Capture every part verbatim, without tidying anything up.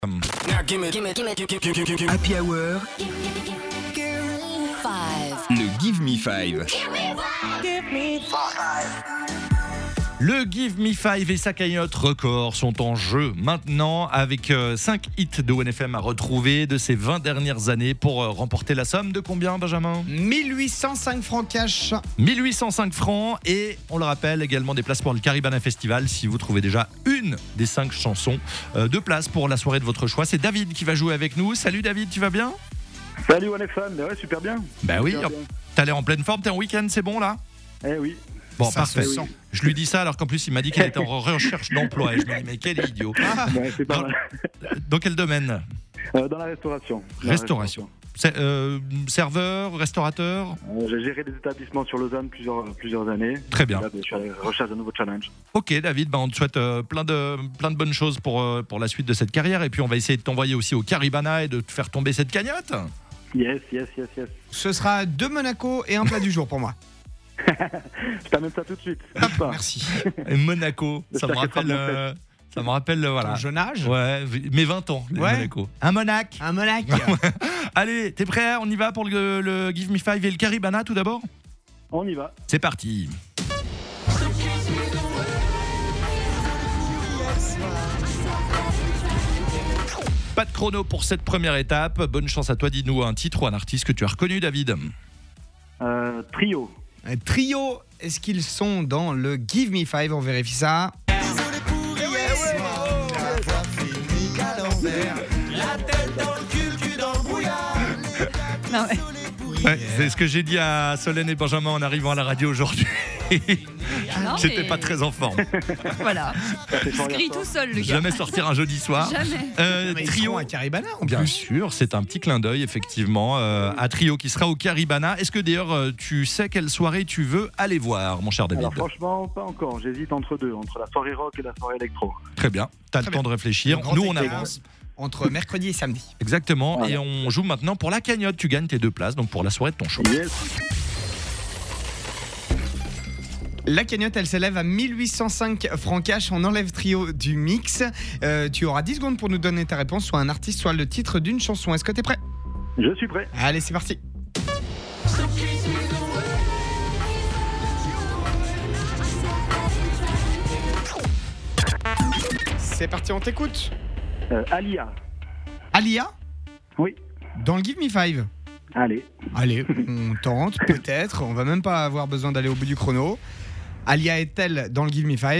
Happy Hour, le Give Me Five. Le Give Me Five et sa cagnotte record sont en jeu maintenant avec euh, cinq hits de O N F M à retrouver de ces vingt dernières années pour euh, remporter la somme de combien, Benjamin ? mille huit cent cinq francs cash. mille huit cent cinq francs et on le rappelle également des places pour le Caribana Festival si vous trouvez déjà une des cinq chansons. Euh, deux places pour la soirée de votre choix. C'est David qui va jouer avec nous. Salut David, tu vas bien ? Salut O N F M, ouais, super bien. Bah oui, Super bien. t'as l'air en pleine forme, t'es en week-end, c'est bon là ? Eh oui. Bon, Ça parfait. se sent. Je lui dis ça alors qu'en plus il m'a dit qu'il était en recherche d'emploi et je me dis mais quel idiot. Ouais, c'est pas Dans, mal. dans quel domaine ? Euh, dans la restauration. Dans la Restauration. C'est, euh, serveur, restaurateur ? Euh, J'ai géré des établissements sur Lausanne plusieurs, plusieurs années. Très bien. Là, je suis à la recherche d'un nouveau challenge. Ok David, bah on te souhaite euh, plein, de, plein de bonnes choses pour, euh, pour la suite de cette carrière et puis on va essayer de t'envoyer aussi au Caribana et de te faire tomber cette cagnotte. Yes, yes, yes, yes. Ce sera deux Monaco et un plat du jour pour moi. Je t'amène ça tout de suite. Bouge pas. Merci. Et Monaco, ça me J'espère qu'elle rappelle, fera bien euh, ça me rappelle euh, voilà. Ton jeune âge. Ouais, mes vingt ans, les Ouais. Monaco. Un Monac. Un Monac. Allez, t'es prêt ? On y va pour le, le Give Me Five et le Caribana tout d'abord ? On y va. C'est parti. Pas de chrono pour cette première étape. Bonne chance à toi. Dis-nous un titre ou un artiste que tu as reconnu, David. Euh, trio. Un trio, est-ce qu'ils sont dans le Give Me Five ? On vérifie ça. Non, ouais. Ouais, c'est ce que j'ai dit à Solène et Benjamin en arrivant à la radio aujourd'hui. Non, J'étais mais pas très en forme. Voilà. C'est fort Il crie hier tout soir. seul, le gars. Jamais sortir un jeudi soir. Jamais. Euh, Mais ils trio seront à Caribana en Bien plus. sûr, c'est un petit clin d'œil effectivement euh, à Trio qui sera au Caribana. Est-ce que d'ailleurs euh, tu sais quelle soirée tu veux aller voir, mon cher David ? Alors franchement, pas encore. J'hésite entre deux, entre la soirée rock et la soirée électro. Très bien, t'as le Très temps bien. de réfléchir. Le grand Nous on écart avance. Entre mercredi et samedi. Exactement, Voilà. et on joue maintenant pour la cagnotte. Tu gagnes tes deux places, donc pour la soirée de ton show. Yes. La cagnotte, elle s'élève à mille huit cent cinq francs cash. On enlève Trio du mix. Euh, tu auras dix secondes pour nous donner ta réponse, soit un artiste, soit le titre d'une chanson. Est-ce que t'es prêt ? Je suis prêt. Allez, c'est parti. C'est parti, on t'écoute. Euh, Alia. Alia, Oui. dans le Give Me Five. Allez. Allez, on tente, peut-être. On va même pas avoir besoin d'aller au bout du chrono. Alia est-elle dans le Give Me Five ?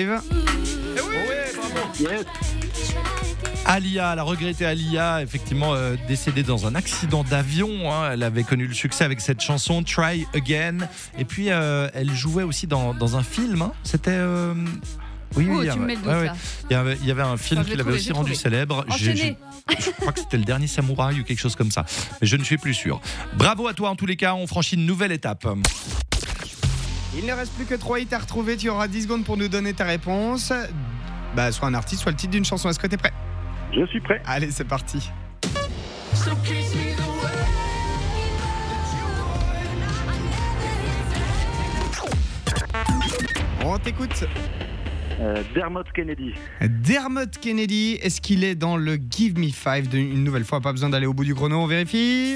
Yes. Alia, la regrettée Alia, effectivement euh, décédée dans un accident d'avion. Hein. Elle avait connu le succès avec cette chanson Try Again. Et puis euh, elle jouait aussi dans, dans un film. Hein. C'était. Euh... Oui, Oh, oui, tu me mets le doute, ouais, ouais. là. Il y avait, il y avait un film Enfin, je qui l'ai l'avait trouvé, aussi j'ai rendu trouvé. célèbre. J'ai- Enchaîné. j'ai- Je crois que c'était le dernier samouraï ou quelque chose comme ça. Mais je ne suis plus sûr. Bravo à toi en tous les cas. On franchit une nouvelle étape. Il ne reste plus que trois hits à retrouver. Tu auras dix secondes pour nous donner ta réponse. Bah, soit un artiste, soit le titre d'une chanson. Est-ce que t'es prêt ? Je suis prêt. Allez, c'est parti. On t'écoute. Euh, Dermot Kennedy. Dermot Kennedy, est-ce qu'il est dans le Give Me Five de- Une nouvelle fois, pas besoin d'aller au bout du chrono, on vérifie.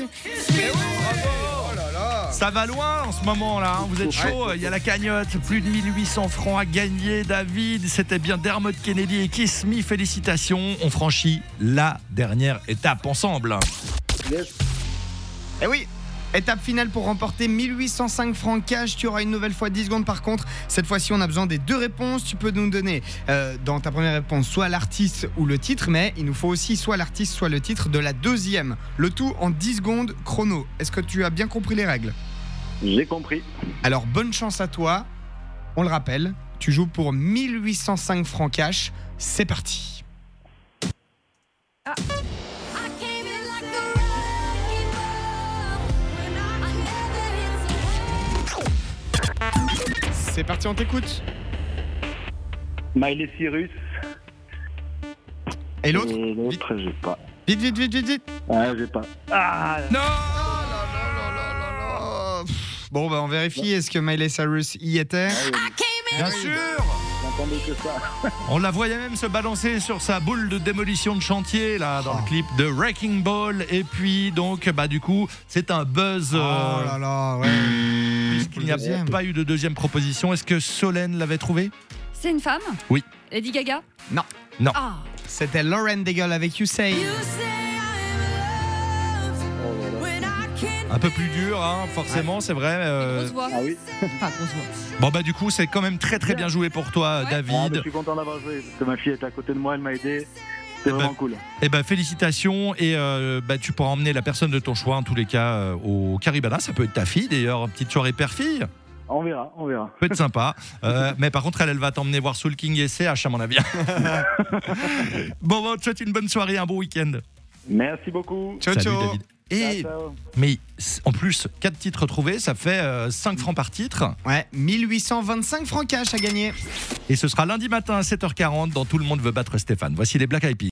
Ça va loin en ce moment là, hein. Vous êtes chaud, il y a la cagnotte, plus de mille huit cents francs à gagner, David. C'était bien Dermot Kennedy et Kiss Me, félicitations. On franchit la dernière étape ensemble. Yes. Eh oui, étape finale pour remporter mille huit cent cinq francs cash. Tu auras une nouvelle fois dix secondes par contre. Cette fois-ci, on a besoin des deux réponses. Tu peux nous donner euh, dans ta première réponse soit l'artiste ou le titre, mais il nous faut aussi soit l'artiste, soit le titre de la deuxième. Le tout en dix secondes chrono. Est-ce que tu as bien compris les règles ? J'ai compris. Alors, bonne chance à toi. On le rappelle, tu joues pour mille huit cent cinq francs cash. C'est parti. C'est parti, on t'écoute. Miley Cyrus. Et l'autre ? Et l'autre, j'ai pas. Vite, vite, vite, vite, vite. Ah, j'ai pas. Ah, Non. Pff, Bon, bah on vérifie. Est-ce que Miley Cyrus y était ? Bien sûr. bien J'attendais que ça. On la voyait même se balancer sur sa boule de démolition de chantier là dans le clip de Wrecking Ball. Et puis donc bah du coup c'est un buzz. Oh euh, là là, ouais. puisqu'il n'y a Deuxième. pas eu de deuxième proposition. Est-ce que Solène l'avait trouvé? C'est une femme? Oui. Lady Gaga? Non. Non. Ah. C'était Lauren Daigle avec You Say. Un peu plus dur, hein, forcément, c'est vrai. euh, Grosse voix. Ah oui. Enfin, grosse voix. Bon bah du coup c'est quand même très très bien joué pour toi, Ouais. Ah, mais David. je suis content d'avoir joué parce que ma fille était à côté de moi, elle m'a aidé. C'est Eh ben, vraiment cool. Eh ben félicitations et euh, bah, tu pourras emmener la personne de ton choix en tous les cas euh, au Caribana. Ça peut être ta fille d'ailleurs, petite soirée père-fille. On verra, on verra. Peut être sympa. Euh, mais par contre elle, elle va t'emmener voir Soul King et C H à mon avis. Bon, bon, tu souhaite une bonne soirée, un bon week-end. Merci beaucoup. Ciao, Salut ciao. David. Et Ciao, ciao. mais en plus quatre titres trouvés, ça fait euh, cinq francs par titre. Ouais, mille huit cent vingt-cinq francs cash à gagner. Et ce sera lundi matin à sept heures quarante dans Tout le monde veut battre Stéphane. Voici les Black Eyed Peas.